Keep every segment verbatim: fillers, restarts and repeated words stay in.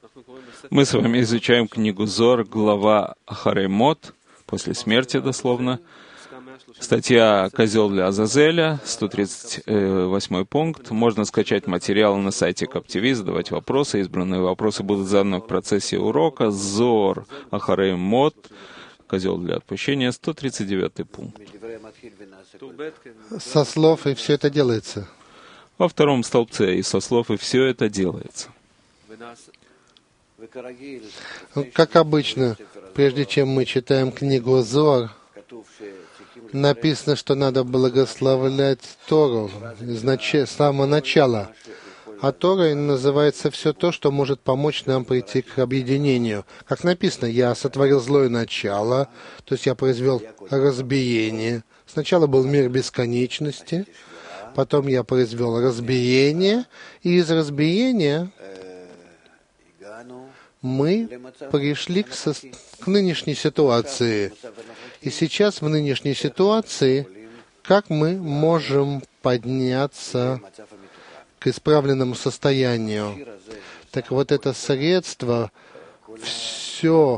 Мы с вами изучаем книгу Зор, глава Ахарей Мот, после смерти дословно. Статья «Козел для Азазеля», сто тридцать восьмой пункт. Можно скачать материалы на сайте Каптиви, задавать вопросы. Избранные вопросы будут заданы в процессе урока. Зор, Ахарей Мот, «Козел для отпущения», сто тридцать девятый пункт. Со слов и все это делается. Во втором столбце и со слов и все это делается. Как обычно, прежде чем мы читаем книгу Зор, написано, что надо благословлять Тору с самого начала. А Торой называется все то, что может помочь нам прийти к объединению. Как написано, я сотворил злое начало, то есть я произвел разбиение. Сначала был мир бесконечности, потом я произвел разбиение, и из разбиения мы пришли к, со... к нынешней ситуации. И сейчас в нынешней ситуации, как мы можем подняться к исправленному состоянию? Так вот это средство, все,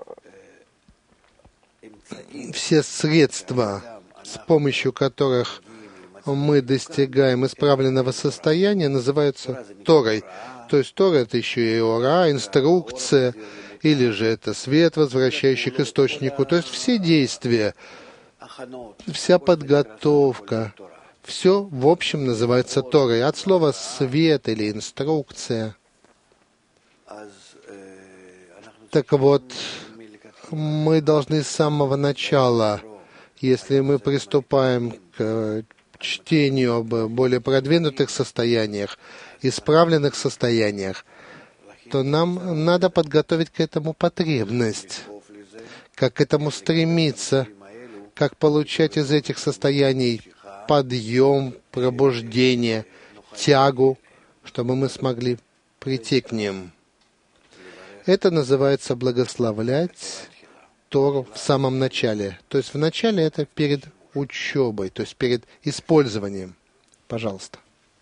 все средства, с помощью которых мы достигаем исправленного состояния, называются Торой. То есть Тора — это еще и ора, инструкция, или же это свет, возвращающий к источнику. То есть все действия, вся подготовка, все в общем называется Торой. От слова «свет» или «инструкция». Так вот, мы должны с самого начала, если мы приступаем к чтению об более продвинутых состояниях, исправленных состояниях, то нам надо подготовить к этому потребность, как к этому стремиться, как получать из этих состояний подъем, пробуждение, тягу, чтобы мы смогли прийти к ним. Это называется благословлять Тору в самом начале. То есть в начале это перед учебой, то есть перед использованием. Пожалуйста.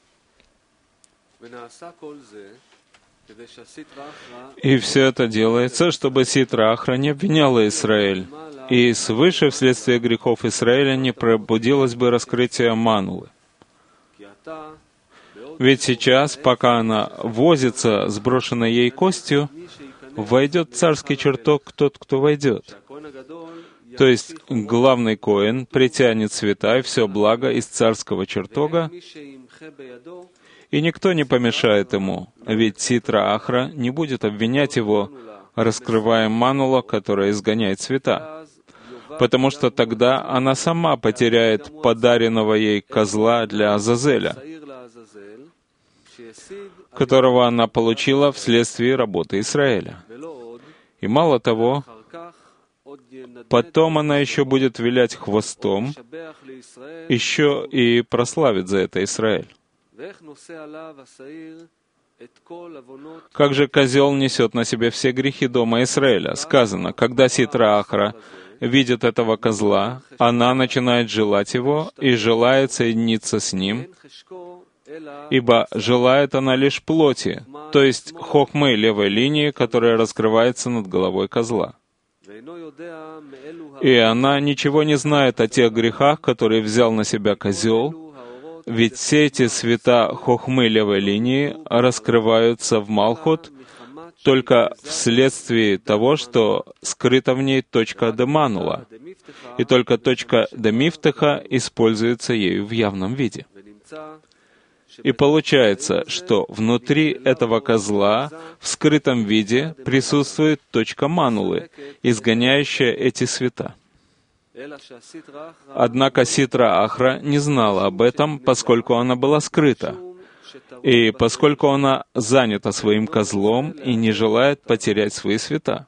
И все это делается, чтобы Ситра Ахра не обвиняла Израиль, и свыше вследствие грехов Израиля не пробудилось бы раскрытие Манулы. Ведь сейчас, пока она возится с брошенной ей костью, войдет в царский чертог тот, кто войдет. То есть главный коэн притянет света и все благо из царского чертога, и никто не помешает ему, ведь Ситра Ахра не будет обвинять его, раскрывая Манула, которая изгоняет света, потому что тогда она сама потеряет подаренного ей козла для Азазеля, которого она получила вследствие работы Израиля. И мало того, потом она еще будет вилять хвостом, еще и прославит за это Израиль. Как же козел несет на себе все грехи дома Израиля? Сказано, когда Ситра Ахра видит этого козла, она начинает желать его и желает соединиться с ним, ибо желает она лишь плоти, то есть хохмы левой линии, которая раскрывается над головой козла. И она ничего не знает о тех грехах, которые взял на себя козел, ведь все эти света хохмы левой линии раскрываются в Малхут только вследствие того, что скрыта в ней точка Деманула, и только точка Демифтаха используется ею в явном виде. И получается, что внутри этого козла в скрытом виде присутствует точка Манулы, изгоняющая эти света. Однако Ситра Ахра не знала об этом, поскольку она была скрыта, и поскольку она занята своим козлом и не желает потерять свои света.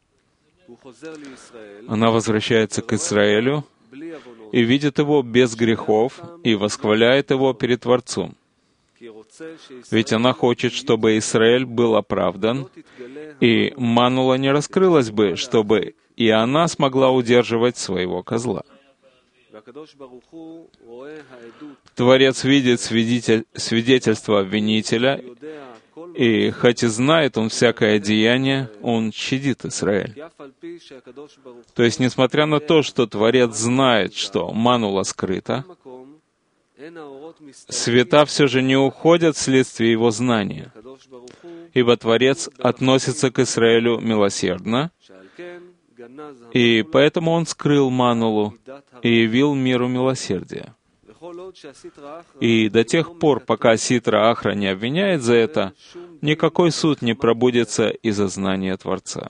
Она возвращается к Израилю и видит его без грехов и восхваляет его перед Творцом. Ведь она хочет, чтобы Израиль был оправдан, и Манула не раскрылась бы, чтобы и она смогла удерживать своего козла. Творец видит свидетель, свидетельство обвинителя И хоть и знает он всякое деяние, он щадит Израиль. То есть, несмотря на то, что Творец знает, что манула скрыта, света все же не уходят вследствие его знания, ибо Творец относится к Израилю милосердно, и поэтому он скрыл манулу и явил миру милосердие. И до тех пор, пока Ситра Ахра не обвиняет за это, никакой суд не пробудется из-за знания Творца.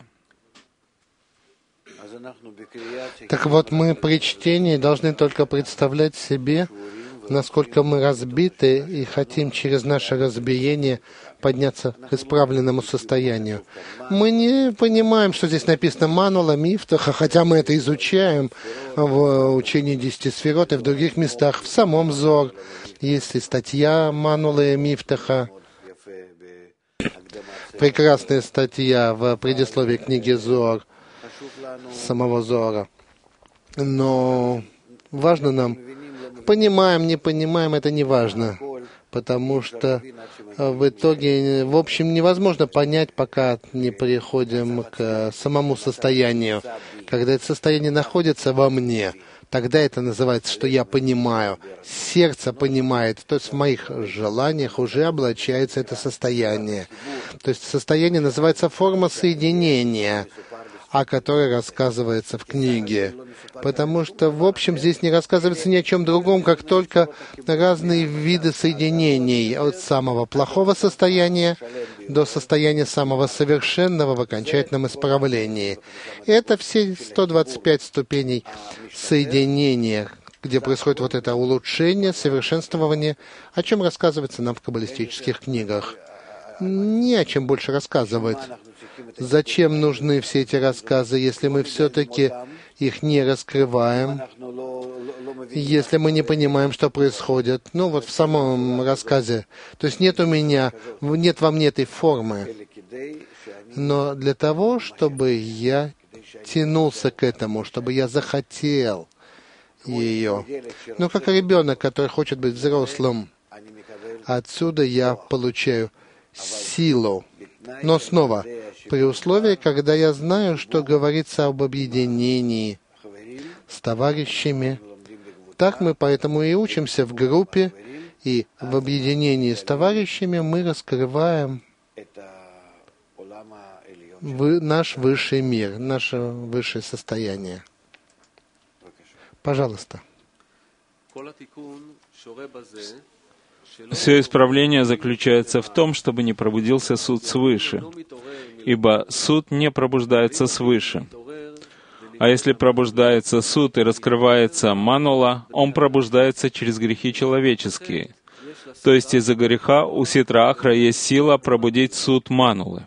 Так вот, мы при чтении должны только представлять себе, насколько мы разбиты и хотим через наше разбиение подняться к исправленному состоянию. Мы не понимаем, что здесь написано «манула мифтаха», хотя мы это изучаем в учении десяти сферот и в других местах. В самом Зор есть статья «Манула мифтаха», прекрасная статья в предисловии книги Зор, самого Зора. Но важно нам, понимаем, не понимаем, это не важно, потому что в итоге, в общем, невозможно понять, пока не приходим к самому состоянию. Когда это состояние находится во мне, тогда это называется, что я понимаю. Сердце понимает, то есть в моих желаниях уже облачается это состояние. То есть состояние называется форма соединения, о которой рассказывается в книге. Потому что, в общем, здесь не рассказывается ни о чем другом, как только разные виды соединений от самого плохого состояния до состояния самого совершенного в окончательном исправлении. Это все сто двадцать пять ступеней соединения, где происходит вот это улучшение, совершенствование, о чем рассказывается нам в каббалистических книгах. Не о чем больше рассказывать. Зачем нужны все эти рассказы, если мы все-таки их не раскрываем, если мы не понимаем, что происходит? Ну вот в самом рассказе. То есть нет у меня, нет во мне этой формы. Но для того, чтобы я тянулся к этому, чтобы я захотел ее. Ну как ребенок, который хочет быть взрослым. Отсюда я получаю силу. Но снова, при условии, когда я знаю, что говорится об объединении с товарищами, так мы поэтому и учимся в группе, и в объединении с товарищами мы раскрываем вы, наш высший мир, наше высшее состояние. Пожалуйста. Все исправление заключается в том, чтобы не пробудился суд свыше, ибо суд не пробуждается свыше. А если пробуждается суд и раскрывается манула, он пробуждается через грехи человеческие. То есть из-за греха у Ситра Ахра есть сила пробудить суд манулы.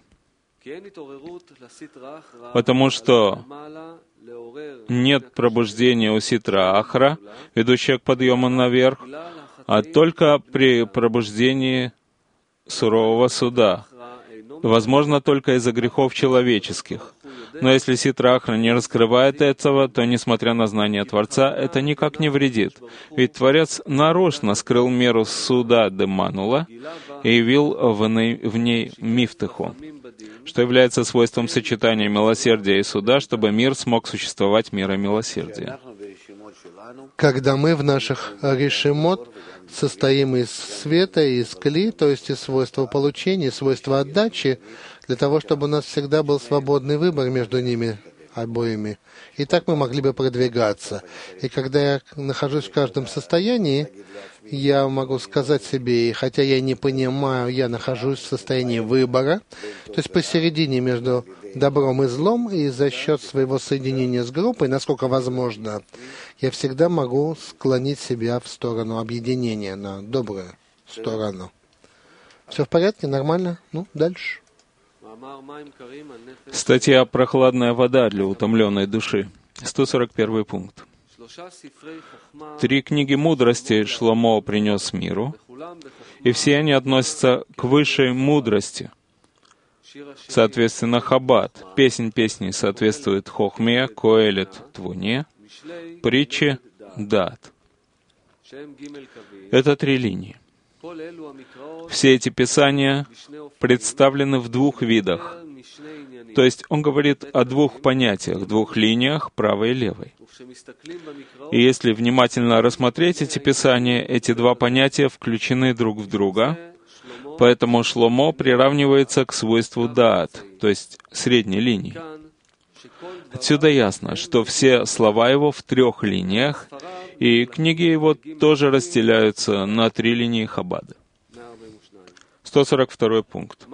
Потому что нет пробуждения у Ситра Ахра, ведущего к подъему наверх, а только при пробуждении сурового суда. Возможно, только из-за грехов человеческих. Но если Ситра Ахра не раскрывает этого, то, несмотря на знание Творца, это никак не вредит. Ведь Творец нарочно скрыл меру суда де манула и явил в ней, в ней мифтаху, что является свойством сочетания милосердия и суда, чтобы мир смог существовать миром милосердия. Когда мы в наших решимот состоим из света, из кли, то есть из свойства получения, свойства отдачи, для того, чтобы у нас всегда был свободный выбор между ними обоими. И так мы могли бы продвигаться. И когда я нахожусь в каждом состоянии, я могу сказать себе, и хотя я не понимаю, я нахожусь в состоянии выбора, то есть посередине между добром и злом, и за счет своего соединения с группой, насколько возможно, я всегда могу склонить себя в сторону объединения, на добрую сторону. Все в порядке? Нормально? Ну, дальше. Статья «Прохладная вода для утомленной души». сто сорок первый пункт. Три книги мудрости Шломо принес миру, и все они относятся к высшей мудрости. Соответственно, Хаббат, песнь песней соответствует Хохме, Коэлет, Твуне, притче, Дат. Это три линии. Все эти писания представлены в двух видах. То есть он говорит о двух понятиях, двух линиях, правой и левой. И если внимательно рассмотреть эти писания, эти два понятия включены друг в друга, поэтому Шломо приравнивается к свойству даат, то есть средней линии. Отсюда ясно, что все слова его в трех линиях, и книги его тоже разделяются на три линии Хаббада. сто сорок второй пункт.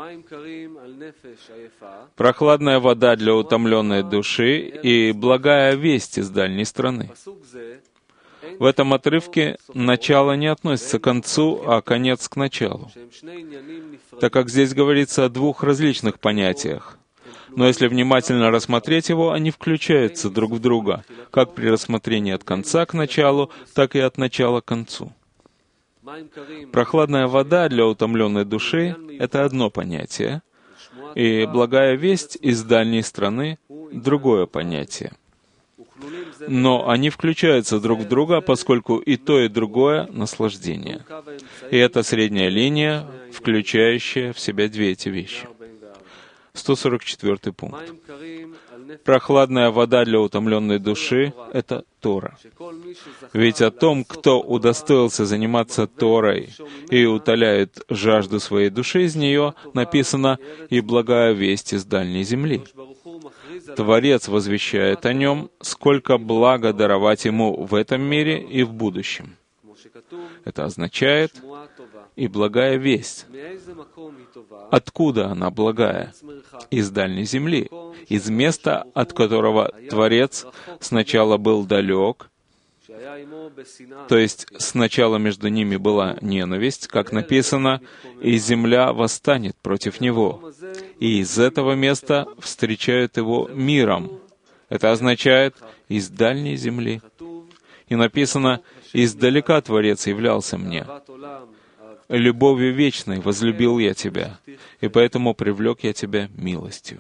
Прохладная вода для утомленной души и благая весть из дальней страны. В этом отрывке начало не относится к концу, а конец к началу, так как здесь говорится о двух различных понятиях. Но если внимательно рассмотреть его, они включаются друг в друга, как при рассмотрении от конца к началу, так и от начала к концу. Прохладная вода для утомленной души — это одно понятие, и благая весть из дальней страны — другое понятие. Но они включаются друг в друга, поскольку и то, и другое — наслаждение. И это средняя линия, включающая в себя две эти вещи. сто сорок четвёртый пункт. Прохладная вода для утомленной души — это Тора. Ведь о том, кто удостоился заниматься Торой и утоляет жажду своей души из нее, написано «И благая весть из дальней земли». Творец возвещает о нем, сколько блага даровать ему в этом мире и в будущем. Это означает «и благая весть». Откуда она благая? Из дальней земли, из места, от которого Творец сначала был далек, то есть сначала между ними была ненависть, как написано, «И земля восстанет против него». И из этого места встречают его миром. Это означает «из дальней земли». И написано «Издалека Творец являлся мне». «Любовью вечной возлюбил я тебя, и поэтому привлек я тебя милостью».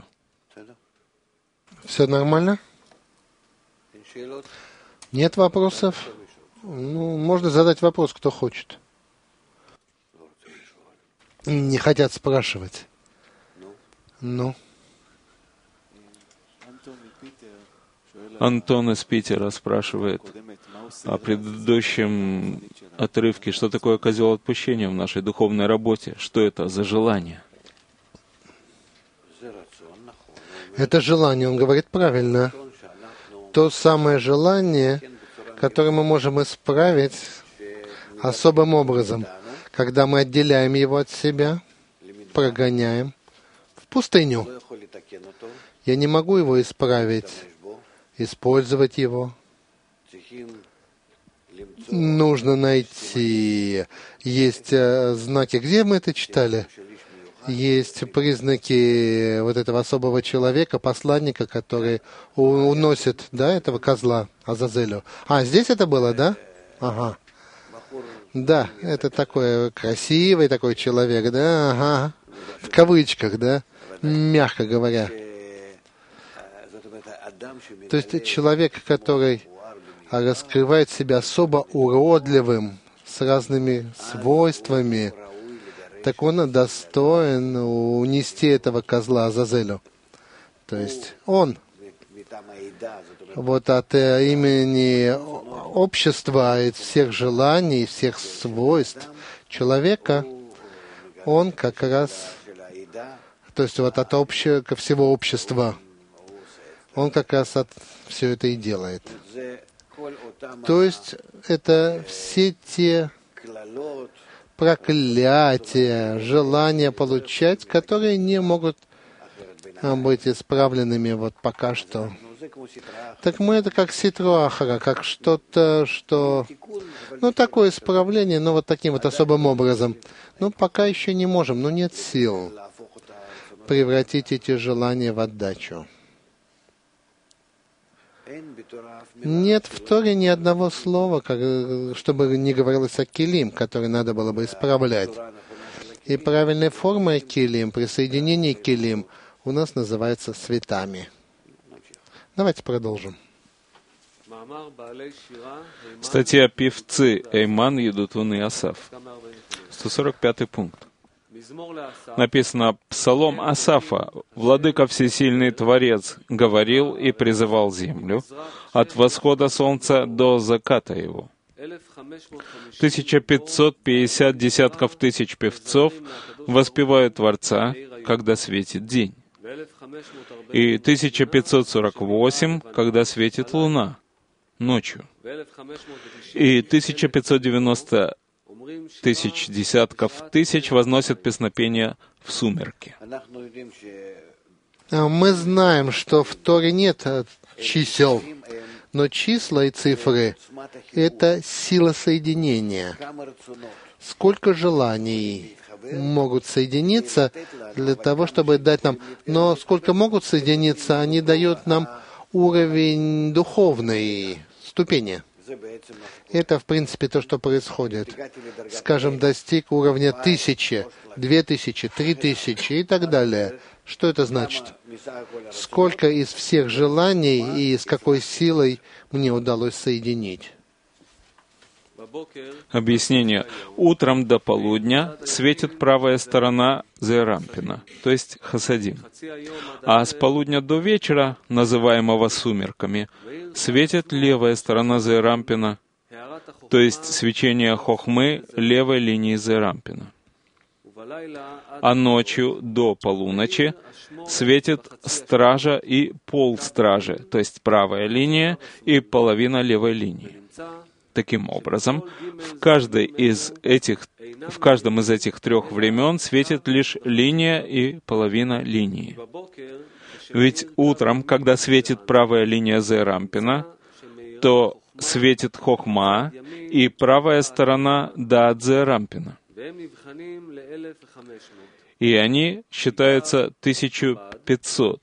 Все нормально? Нет вопросов? Ну, можно задать вопрос, кто хочет. Не хотят спрашивать. Ну? Антон из Питера спрашивает о предыдущем отрывке, что такое козел отпущения в нашей духовной работе, что это за желание? Это желание, он говорит правильно. То самое желание, которое мы можем исправить особым образом, когда мы отделяем его от себя, прогоняем в пустыню. Я не могу его исправить, использовать его. Нужно найти. Есть э, знаки. Где мы это читали? Есть признаки вот этого особого человека, посланника, который у- уносит, да, этого козла Азазелю. А, здесь это было, да? Ага. Да, это такой красивый такой человек, да, ага. В кавычках, да, мягко говоря. То есть человек, который раскрывает себя особо уродливым, с разными свойствами, так он достоин унести этого козла Азазелю. То есть он вот от имени общества, от всех желаний, всех свойств человека, он как раз, то есть вот от общего, ко всего общества, он как раз от все это и делает. То есть это все те проклятия, желания получать, которые не могут быть исправленными вот пока что. Так мы это как ситру ахара, как что-то, что... Ну, такое исправление, но вот таким вот особым образом. Ну, пока еще не можем, но нет сил превратить эти желания в отдачу. Нет в Торе ни одного слова, как, чтобы не говорилось о килим, который надо было бы исправлять. И правильной формой килим, присоединение килим, у нас называется светами. Давайте продолжим. Статья «Певцы Эйман, Едутун и Асаф». сто сорок пятый пункт. Написано: «Псалом Асафа, Владыка Всесильный Творец, говорил и призывал землю от восхода солнца до заката его». тысяча пятьсот пятьдесят десятков тысяч певцов воспевают Творца, когда светит день. И тысяча пятьсот сорок восемь, когда светит луна, ночью. И тысяча пятьсот девяносто тысяч десятков тысяч возносят песнопения в сумерки. Мы знаем, что в Торе нет чисел, но числа и цифры — это сила соединения. Сколько желаний могут соединиться для того, чтобы дать нам... Но сколько могут соединиться, они дают нам уровень духовной ступени. Это, в принципе, то, что происходит. Скажем, достиг уровня тысячи, две тысячи, три тысячи и так далее. Что это значит? Сколько из всех желаний и с какой силой мне удалось соединить? Объяснение. Утром до полудня светит правая сторона Зерампина, то есть Хасадим. А с полудня до вечера, называемого сумерками, светит левая сторона Зерампина, то есть свечение Хохмы левой линии Зерампина. А ночью до полуночи светит стража и полстражи, то есть правая линия и половина левой линии. Таким образом, в, каждой из этих, в каждом из этих трех времен светит лишь линия и половина линии. Ведь утром, когда светит правая линия Зерампина, то светит Хохма и правая сторона Даат Зерампина. И они считаются тысяча пятьсот.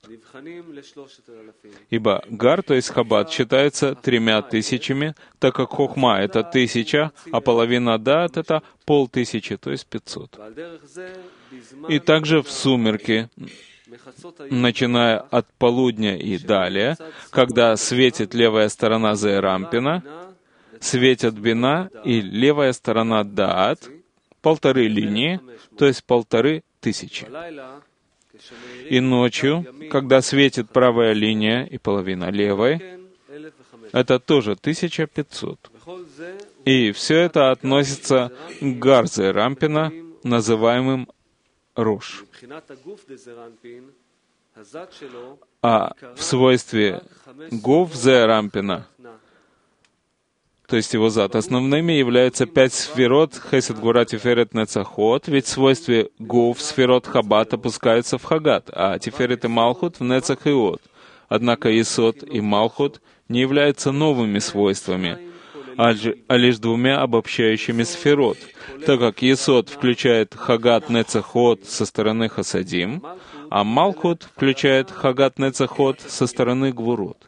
Ибо Гар, то есть Хаббат, считается тремя тысячами, так как Хохма — это тысяча, а половина Даат — это полтысячи, то есть пятьсот. И также в сумерки, начиная от полудня и далее, когда светит левая сторона Зерампина, светят Бина и левая сторона Даат, полторы линии, то есть полторы тысячи. И ночью, когда светит правая линия и половина левой, это тоже тысяча пятьсот. И все это относится к Гар Зерампина, называемым Рош. А в свойстве Гуф Зерампина, то есть его зад, основными являются пять сферот Хесед, Гвура, Тиферет, Нецахот, ведь в свойстве Гуф сферот Хаббат опускаются в Хагат, а Тиферет и Малхут в Нецах и Од. Однако Исод и Малхут не являются новыми свойствами, а лишь двумя обобщающими сферот, так как Исод включает Хагат Нецахот со стороны Хасадим, а Малхут включает Хагат Нецахот со стороны Гвурот.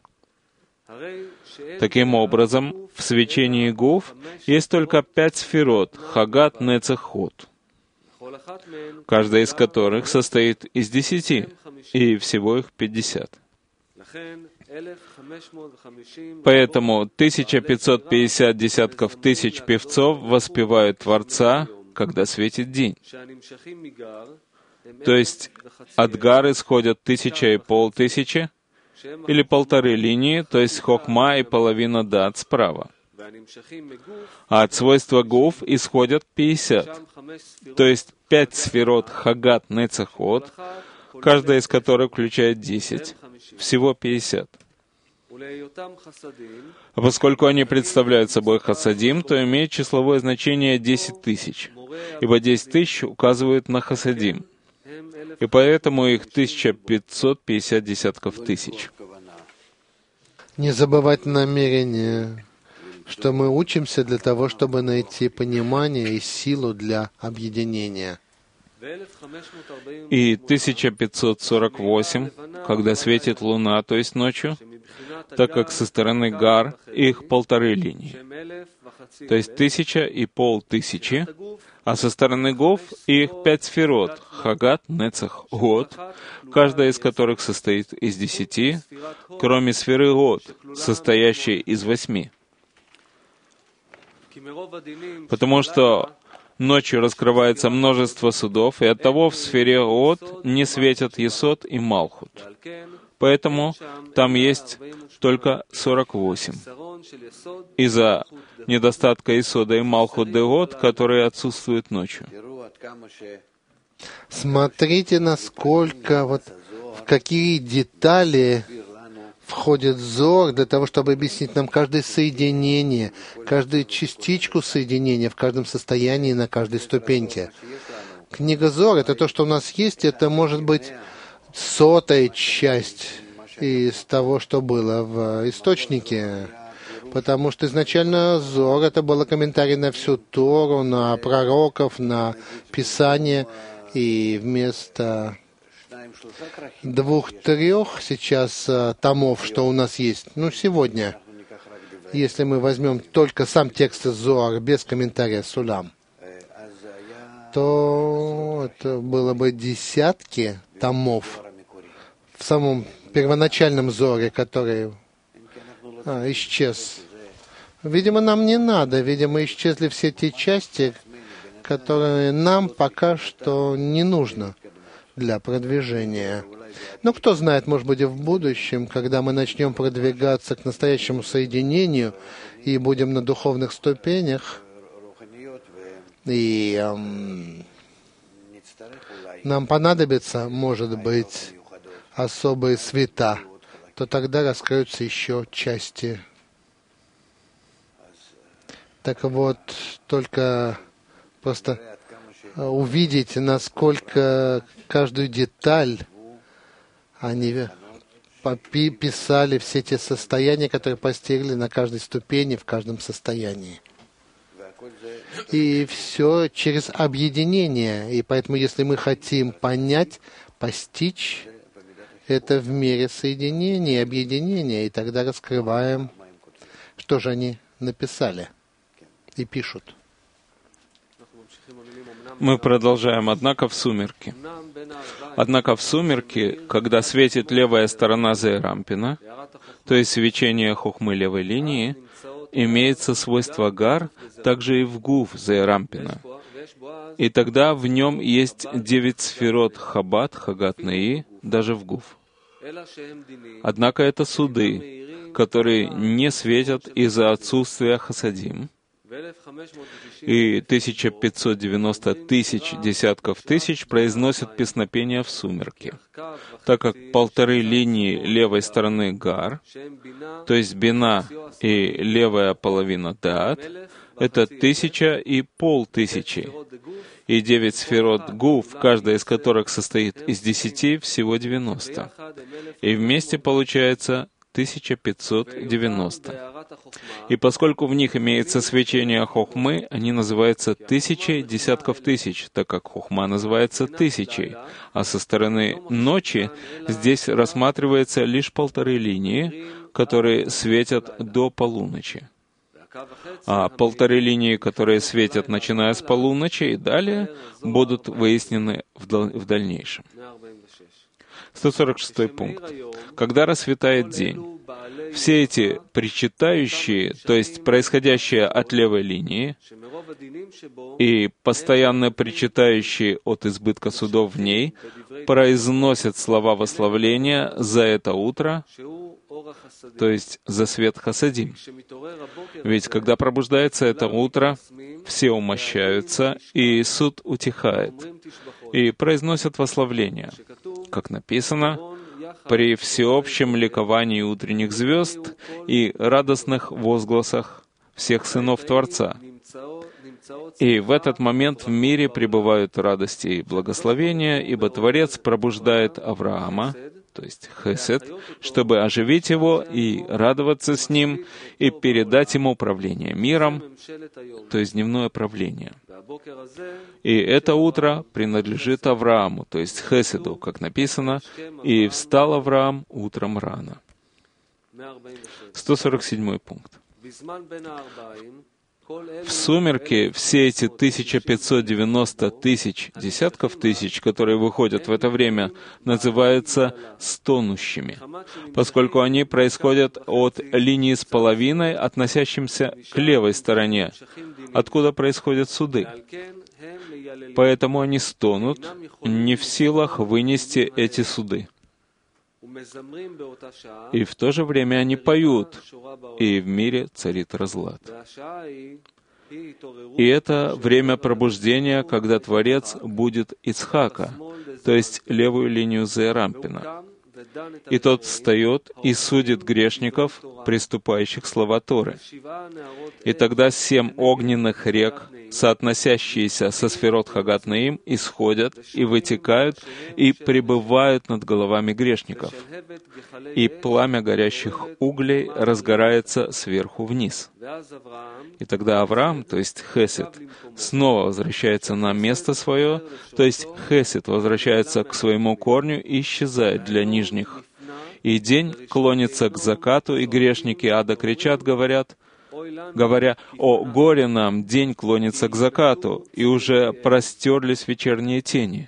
Таким образом, в свечении Гуф есть только пять сферот Хагат, Нецах, Ход, каждая из которых состоит из десяти, и всего их пятьдесят. Поэтому тысяча пятьсот пятьдесят десятков тысяч певцов воспевают Творца, когда светит день. То есть от Гар исходят тысяча и полтысячи, или полторы линии, то есть Хохма и половина Дат справа. А от свойства Гуф исходят пятьдесят, то есть пять сферот Хагат Нецахот, каждая из которых включает десять, всего пятьдесят. А поскольку они представляют собой Хасадим, то имеют числовое значение десять тысяч, ибо десять тысяч указывают на Хасадим. И поэтому их тысяча пятьсот пятьдесят десятков тысяч. Не забывать намерение, что мы учимся для того, чтобы найти понимание и силу для объединения. И тысяча пятьсот сорок восемь, когда светит луна, то есть ночью, так как со стороны Гар их полторы линии, то есть тысяча и полтысячи, а со стороны Гов их пять сферот — Хагат, Нецах, Год, каждая из которых состоит из десяти, кроме сферы Год, состоящей из восьми. Потому что Ночью раскрывается множество судов, и оттого в сфере От не светят Есод и Малхут. Поэтому там есть только сорок восемь. Из-за недостатка Есода и Малхут Деот, которые отсутствуют ночью. Смотрите, насколько, вот, в какие детали входит Зор для того, чтобы объяснить нам каждое соединение, каждую частичку соединения в каждом состоянии, на каждой ступеньке. Книга Зор — это то, что у нас есть, это может быть сотая часть из того, что было в источнике. Потому что изначально Зор — это было комментарий на всю Тору, на пророков, на Писание, и вместо двух-трех сейчас томов, что у нас есть, ну, сегодня, если мы возьмем только сам текст из Зоар без комментария Сулам, то это было бы десятки томов в самом первоначальном Зоре, который а, исчез. Видимо, нам не надо, видимо, исчезли все те части, которые нам пока что не нужно для продвижения. Но кто знает, может быть, и в будущем, когда мы начнем продвигаться к настоящему соединению и будем на духовных ступенях, и эм, нам понадобится, может быть, особые света, то тогда раскроются еще части. Так вот, только просто увидеть, насколько каждую деталь они писали, все те состояния, которые постигли на каждой ступени, в каждом состоянии. И все через объединение. И поэтому, если мы хотим понять, постичь, это в мире соединения, объединения, и тогда раскрываем, что же они написали и пишут. Мы продолжаем, однако в сумерки. Однако в сумерки, когда светит левая сторона Зеэрампина, то есть свечение хохмы левой линии, имеется свойство гар, также и в гуф Зеэрампина. И тогда в нем есть девять сферот Хаббат, Хагат Неи, даже в гуф. Однако это суды, которые не светят из-за отсутствия хасадим, и тысяча пятьсот девяносто тысяч десятков тысяч произносят песнопения в сумерки, так как полторы линии левой стороны гар, то есть бина и левая половина даат, это тысяча и полтысячи, и девять сферот гуф, каждая из которых состоит из десяти, всего девяносто. И вместе получается тысяча пятьсот девяносто. И поскольку в них имеется свечение хохмы, они называются тысячей десятков тысяч, так как хохма называется тысячей, а со стороны ночи здесь рассматривается лишь полторы линии, которые светят до полуночи. А полторы линии, которые светят, начиная с полуночи и далее, будут выяснены в, дал- в дальнейшем. сто сорок шестой пункт. Когда расцветает день, все эти причитающие, то есть происходящие от левой линии, и постоянно причитающие от избытка судов в ней, произносят слова восславления за это утро, то есть за свет хасадим. Ведь когда пробуждается это утро, все умощаются, и суд утихает, и произносят восславление, как написано, при всеобщем ликовании утренних звезд и радостных возгласах всех сынов Творца. И в этот момент в мире пребывают радости и благословения, ибо Творец пробуждает Авраама, то есть Хесед, чтобы оживить его и радоваться с ним, и передать ему правление миром, то есть дневное правление. И это утро принадлежит Аврааму, то есть Хеседу, как написано, «И встал Авраам утром рано». сто сорок седьмой пункт. В сумерки все эти тысяча пятьсот девяносто тысяч, десятков тысяч, которые выходят в это время, называются стонущими, поскольку они происходят от линии с половиной, относящимся к левой стороне, откуда происходят суды. Поэтому они стонут, не в силах вынести эти суды. И в то же время они поют, и в мире царит разлад. И это время пробуждения, когда Творец будет Ицхака, то есть левую линию Зерампина. И тот встает и судит грешников, приступающих слова Торы. И тогда семь огненных рек, соотносящиеся со сферот Хагат Наим, исходят и вытекают и пребывают над головами грешников. И пламя горящих углей разгорается сверху вниз. И тогда Авраам, то есть Хесед, снова возвращается на место свое, то есть Хесед возвращается к своему корню и исчезает для нижних. И день клонится к закату, и грешники ада кричат, говорят, говоря: «О, горе нам, день клонится к закату, и уже простерлись вечерние тени».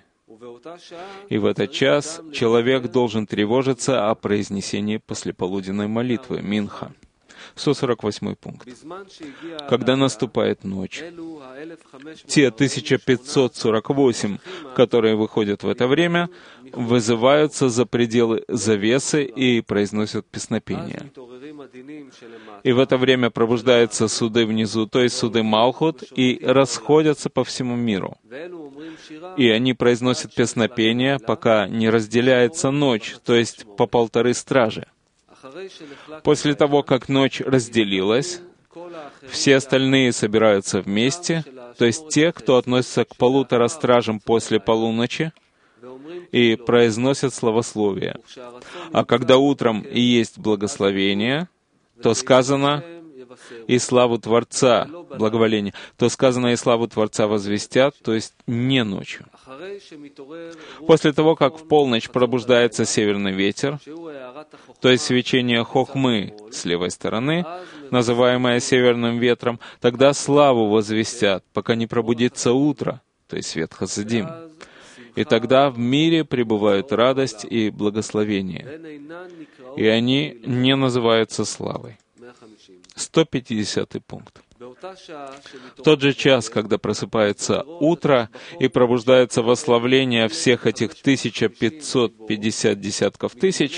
И в этот час человек должен тревожиться о произнесении послеполуденной молитвы, Минха. сто сорок восьмой пункт. Когда наступает ночь, те тысяча пятьсот сорок восемь, которые выходят в это время, вызываются за пределы завесы и произносят песнопение. И в это время пробуждаются суды внизу, то есть суды Малхут, и расходятся по всему миру. И они произносят песнопение, пока не разделяется ночь, то есть по полторы стражи. После того, как ночь разделилась, все остальные собираются вместе, то есть те, кто относится к полутора стражам после полуночи, и произносят славословие. А когда утром и есть благословение, то сказано «и славу Творца», благоволение, то сказано «и славу Творца возвестят», то есть не ночью. После того, как в полночь пробуждается северный ветер, то есть свечение хохмы с левой стороны, называемое северным ветром, тогда славу возвестят, пока не пробудится утро, то есть свет Хасидим. И тогда в мире пребывают радость и благословение, и они не называются славой. сто пятидесятый пункт. В тот же час, когда просыпается утро и пробуждается восславление всех этих тысяча пятьсот пятьдесят десятков тысяч,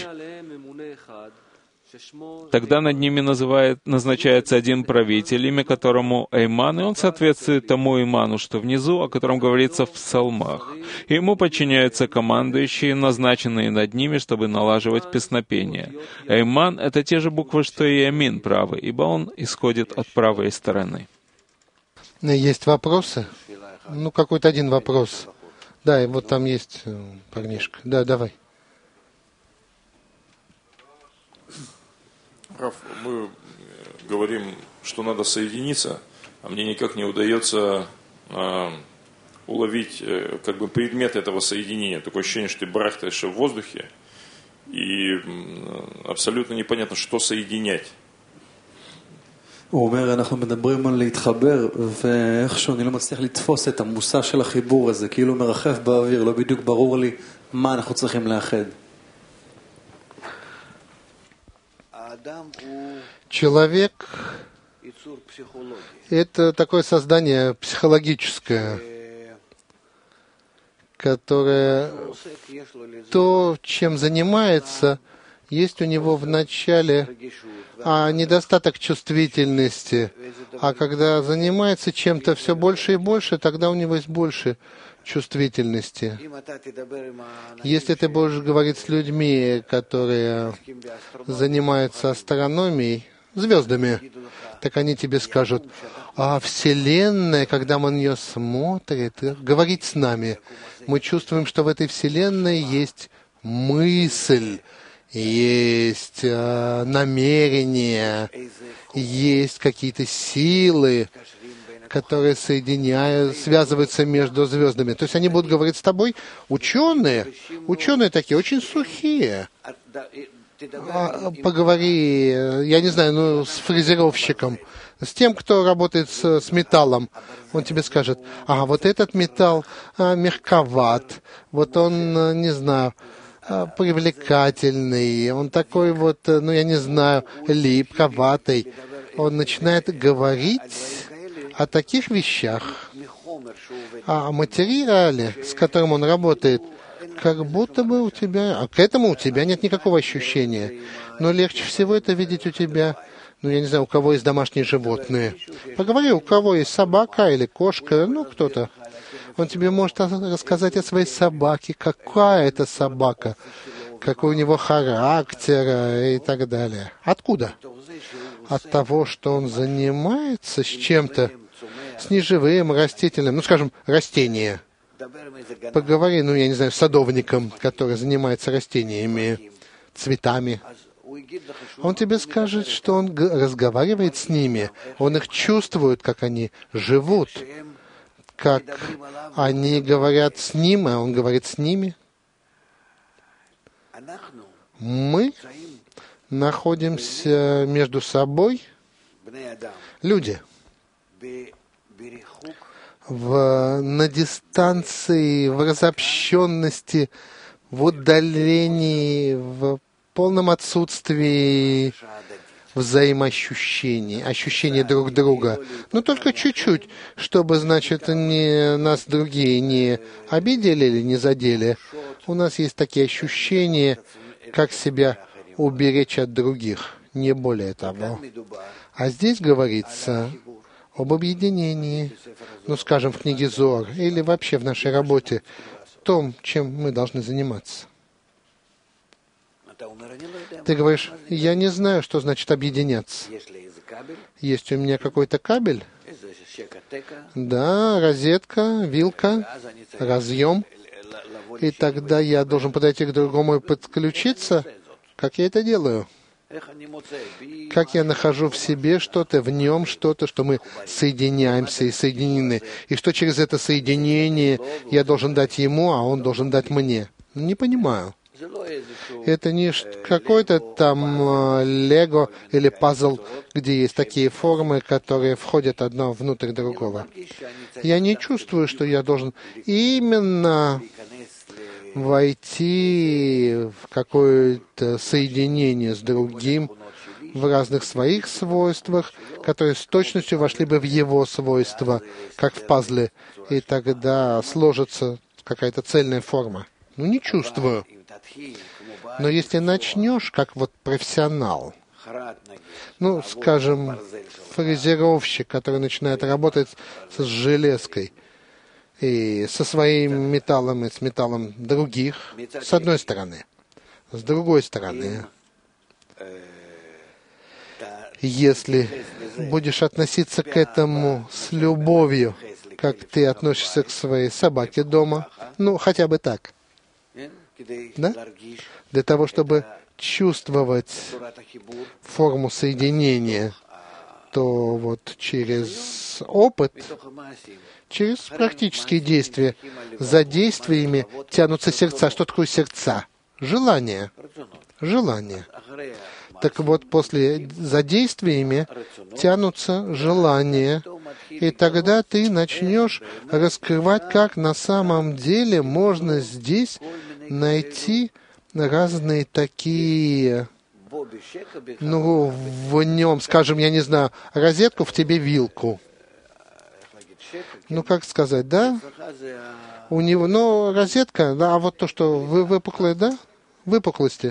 тогда над ними называет, назначается один правитель, имя которому Эйман, и он соответствует тому Эйману, что внизу, о котором говорится в псалмах. И ему подчиняются командующие, назначенные над ними, чтобы налаживать песнопение. Эйман — это те же буквы, что и Амин, правый, ибо он исходит от правой стороны. Есть вопросы? Ну, какой-то один вопрос. Да, и вот там есть парнишка. Да, давай. Раф, мы говорим, что надо соединиться, а мне никак не удается э, уловить э, как бы предмет этого соединения. Такое ощущение, что ты барахтаешь в воздухе, и э, абсолютно непонятно, что соединять. הוא אומר, אנחנו מדברים על להתחבר, ואיכשהו אני לא מצליח לתפוס את המושא של החיבור הזה, כאילו מרחף באוויר, לא בדיוק ברור לי מה אנחנו צריכים לאחד. Человек — это такое создание психологическое, которое то, чем занимается, есть у него в начале а недостаток чувствительности. А когда занимается чем-то все больше и больше, тогда у него есть больше чувствительности. Если ты будешь говорить с людьми, которые занимаются астрономией, звездами, так они тебе скажут: а Вселенная, когда мы на нее смотрим, говорит с нами, мы чувствуем, что в этой Вселенной есть мысль, есть э, намерения, есть какие-то силы, которые соединяют, связываются между звездами. То есть они будут говорить с тобой, ученые, ученые такие, очень сухие. А, поговори, я не знаю, ну, с фрезеровщиком, с тем, кто работает с, с металлом. Он тебе скажет: а вот этот металл а, мягковат, вот он, а, не знаю, а, привлекательный, он такой вот, ну, я не знаю, липковатый. Он начинает говорить о таких вещах, о материале, с которым он работает, как будто бы у тебя, а к этому у тебя нет никакого ощущения. Но легче всего это видеть у тебя, ну, я не знаю, у кого есть домашние животные. Поговори, у кого есть собака или кошка, ну, кто-то. Он тебе может рассказать о своей собаке, какая это собака, какой у него характер и так далее. Откуда? От того, что он занимается с чем-то, с неживым, растительным, ну, скажем, растения. Поговори, ну, я не знаю, с садовником, который занимается растениями, цветами. Он тебе скажет, что он разговаривает с ними, он их чувствует, как они живут, как они говорят с ним, а он говорит с ними. Мы находимся между собой, люди, в, на дистанции, в разобщенности, в удалении, в полном отсутствии взаимоощущений, ощущения друг друга. Но только чуть-чуть, чтобы, значит, не, нас другие не обидели или не задели. У нас есть такие ощущения, как себя уберечь от других, не более того. А здесь говорится об объединении, ну, скажем, в книге Зоар, или вообще в нашей работе, том, чем мы должны заниматься. Ты говоришь: я не знаю, что значит объединяться. Есть у меня какой-то кабель, да, розетка, вилка, разъем, и тогда я должен подойти к другому и подключиться. Как я это делаю? Как я нахожу в себе что-то, в нем что-то, что мы соединяемся и соединены, и что через это соединение я должен дать ему, а он должен дать мне? Не понимаю. Это не какой-то там лего или пазл, где есть такие формы, которые входят одно внутрь другого. Я не чувствую, что я должен именно войти в какое-то соединение с другим в разных своих свойствах, которые с точностью вошли бы в его свойства, как в пазле, и тогда сложится какая-то цельная форма. Ну, не чувствую. Но если начнешь, как вот профессионал, ну, скажем, фрезеровщик, который начинает работать с железкой, и со своим металлом, и с металлом других, с одной стороны. С другой стороны, если будешь относиться к этому с любовью, как ты относишься к своей собаке дома, ну, хотя бы так, да? Для того, чтобы чувствовать форму соединения, то вот через опыт, через практические действия, за действиями тянутся сердца. Что такое сердца? Желание. Желание. Так вот, после, за действиями тянутся желания, и тогда ты начнешь раскрывать, как на самом деле можно здесь найти разные такие, ну, в нем, скажем, я не знаю, розетку, в тебе вилку. Ну, как сказать, да? У него, ну, розетка, да, а вот то, что вы, выпуклые, да? Выпуклости.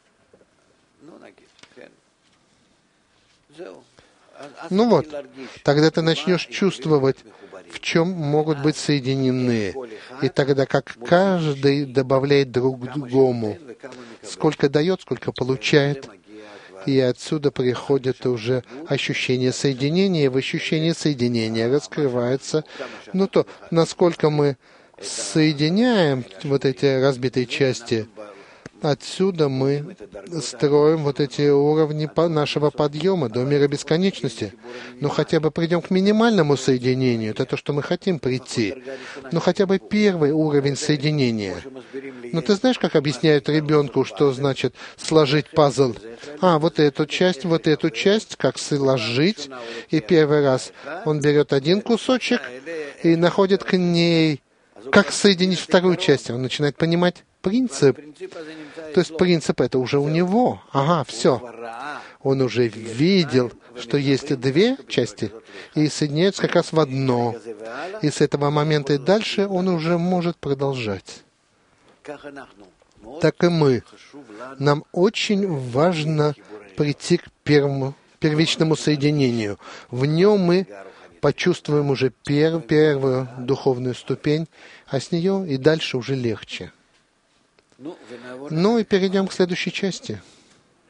Ну вот, тогда ты начнешь чувствовать, в чем могут быть соединены. И тогда как каждый добавляет друг другому. Сколько дает, сколько получает. И отсюда приходит уже ощущение соединения. И в ощущении соединения раскрывается, ну то, насколько мы соединяем вот эти разбитые части, Отсюда мы строим вот эти уровни нашего подъема до мира бесконечности. Но хотя бы придем к минимальному соединению, это то, что мы хотим прийти. Но хотя бы первый уровень соединения. Но ты знаешь, как объясняют ребенку, что значит сложить пазл? А, вот эту часть, вот эту часть, как сложить. И первый раз он берет один кусочек и находит к ней, как соединить вторую часть. Он начинает понимать принцип. То есть принцип это уже у него. Ага, все. Он уже видел, что есть две части, и соединяются как раз в одно. И с этого момента и дальше он уже может продолжать. Так и мы. Нам очень важно прийти к первому, первичному соединению. В нем мы почувствуем уже пер, первую духовную ступень, а с нее и дальше уже легче. Ну и перейдем к следующей части.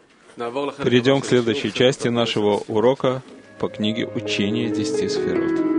Перейдем к следующей части нашего урока по книге «Учение десяти сферот».